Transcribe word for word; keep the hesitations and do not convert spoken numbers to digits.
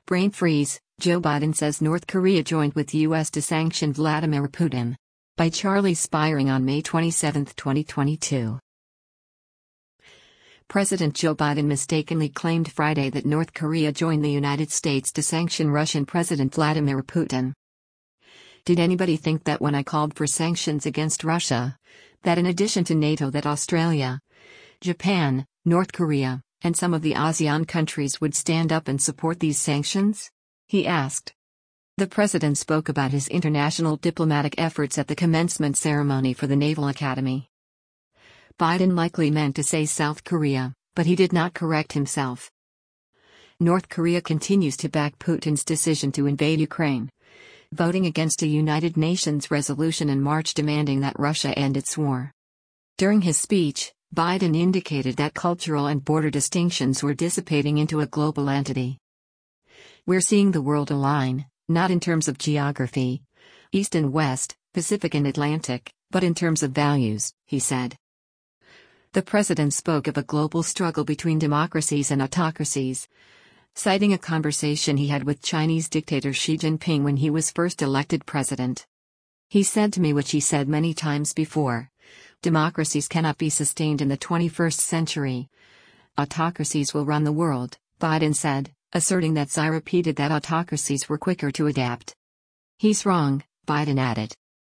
Brain freeze, Joe Biden says North Korea joined with U S to sanction Vladimir Putin. By Charlie Spiring on May twenty-seventh, twenty twenty-two. President Joe Biden mistakenly claimed Friday that North Korea joined the United States to sanction Russian President Vladimir Putin. Did anybody think that when I called for sanctions against Russia, that in addition to NATO that Australia, Japan, North Korea, and some of the ASEAN countries would stand up and support these sanctions? He asked. The president spoke about his international diplomatic efforts at the commencement ceremony for the Naval Academy. Biden likely meant to say South Korea, but he did not correct himself. North Korea continues to back Putin's decision to invade Ukraine, voting against a United Nations resolution in March demanding that Russia end its war. During his speech, Biden indicated that cultural and border distinctions were dissipating into a global entity. We're seeing the world align, not in terms of geography, East and West, Pacific and Atlantic, but in terms of values, he said. The president spoke of a global struggle between democracies and autocracies, citing a conversation he had with Chinese dictator Xi Jinping when he was first elected president. He said to me what he said many times before. Democracies cannot be sustained in the twenty-first century. Autocracies will run the world, Biden said, asserting that Xi repeated that autocracies were quicker to adapt. He's wrong, Biden added.